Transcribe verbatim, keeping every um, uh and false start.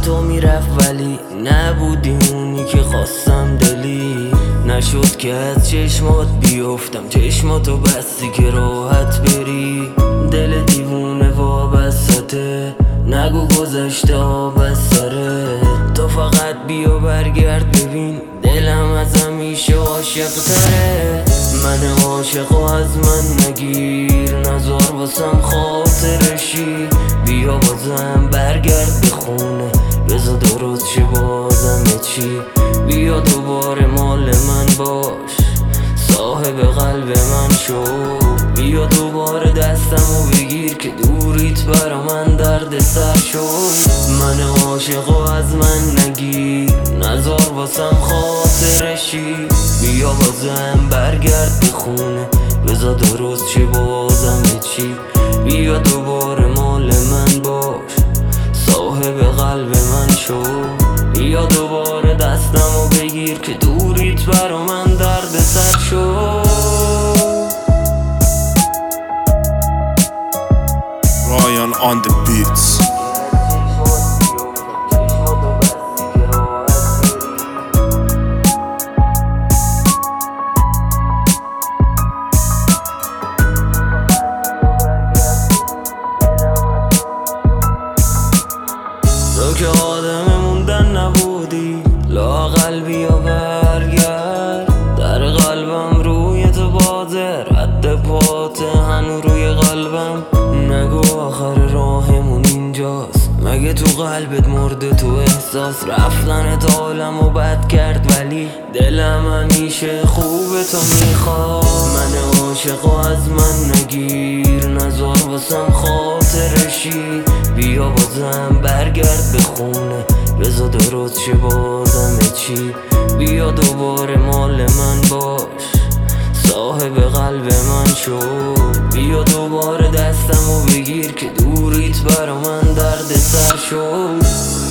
تو میرفت ولی نبودی اونی که خواستم دلی. نشد که از چشمات بیفتم، چشماتو بستی که راحت بری. دل دیوونه وابسته، نگو گذشته آب از سره. تو فقط بیا برگرد ببین دلم از همیشه عاشق تره. من عاشق و از من نگیر، نزار واسم خاطرشی. بیا بازم برگرد به خونه، بذار درست شه بازم چی. بیا دوباره مال من باش، صاحب قلب من شو. بیا دوباره دستمو بگیر که دوریت برا من درد سر شد. من عاشق و از من نگیر، نزار واسم خاطرشی. بیا بازم برگرد به خونه، بذار درست شه بازم چی. بیا دوباره مال من باش، صاحب قلب من شو. بیا دوباره دستمو بگیر که دوریت برا من درد سر شد. Ryan on the beats. تو که آدم موندن نبودی، لااقل بیا برگرد. در قلبم روی تو بازه، رد پات هنو روی قلبم. نگو آخر راهمون اینجاست، مگه تو قلبت مرده تو احساس. رفتنت عالمو بد کرد ولی دلم همیشه خوبه تو میخواد. من عاشق و از من نگیر، نزار واسم خاطرشی. بیا بازم برگرد به خونه، بذار درست شه بازم چی. بیا دوباره مال من باش، صاحب قلب من شو. بیا دوباره دستمو بگیر که دوریت برا من درد سر شد.